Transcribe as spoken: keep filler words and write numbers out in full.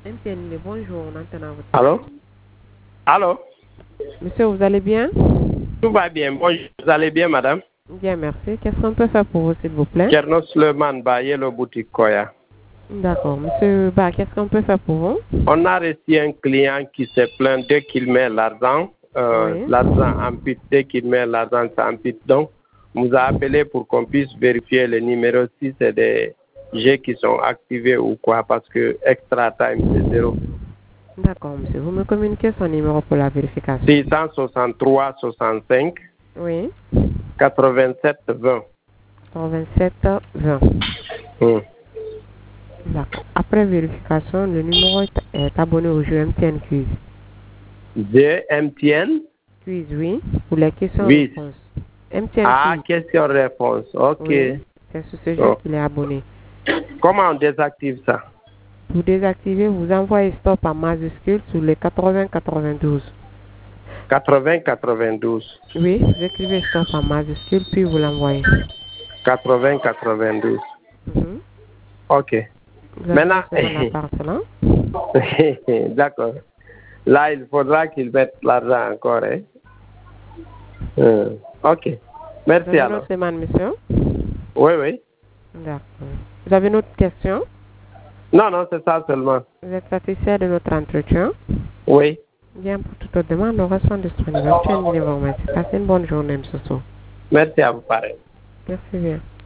Bonjour, on entend votre... Allô? Allô? Monsieur, vous allez bien? Tout va bien. Bonjour, vous allez bien, madame? Bien, merci. Qu'est-ce qu'on peut faire pour vous, s'il vous plaît? Kernos Leman Bayelo Boutique Koya. D'accord. Monsieur Ba, qu'est-ce qu'on peut faire pour vous? On a reçu un client qui s'est plaint dès qu'il met l'argent. Euh, Oui. L'argent ampute. Dès qu'il met l'argent, ça ampute. Donc, on nous a appelé pour qu'on puisse vérifier le numéro si c'est des jeux qui sont activés ou quoi, parce que extra time, c'est zéro. D'accord, monsieur. Vous me communiquez son numéro pour la vérification. six cent soixante-trois soixante-cinq Oui. quatre-vingt-sept vingt. quatre-vingt-sept vingt. Hmm. D'accord. Après vérification, le numéro est, est abonné au jeu M T N Quiz. Jeu M T N? Quiz, oui. Pour les Oui. questions-réponses. M T N Ah, Quiz. question-réponse. OK. Oui. C'est sur ce jeu Oh. qu'il est abonné. Comment on désactive ça? Pour désactiver, vous envoyez stop en majuscule sur les quatre-vingts quatre-vingt-douze. quatre-vingts quatre-vingt-douze. Oui, vous écrivez stop en majuscule, puis vous l'envoyez. quatre-vingts quatre-vingt-douze. Mhm. OK. Vous avez Maintenant, une seconde à part cela. d'accord. Là, il faudra qu'il mette l'argent encore. Hein? Euh, OK. Vous Merci avez une alors. autre demande, monsieur? Oui, oui. D'accord. Vous avez une autre question? Non, non, c'est ça seulement. Vous êtes satisfait de notre entretien? Oui. Bien, pour toute autre demande, nous restons disponibles. Merci, merci. Passez une bonne journée, monsieur. Merci à vous, pareil. Merci bien.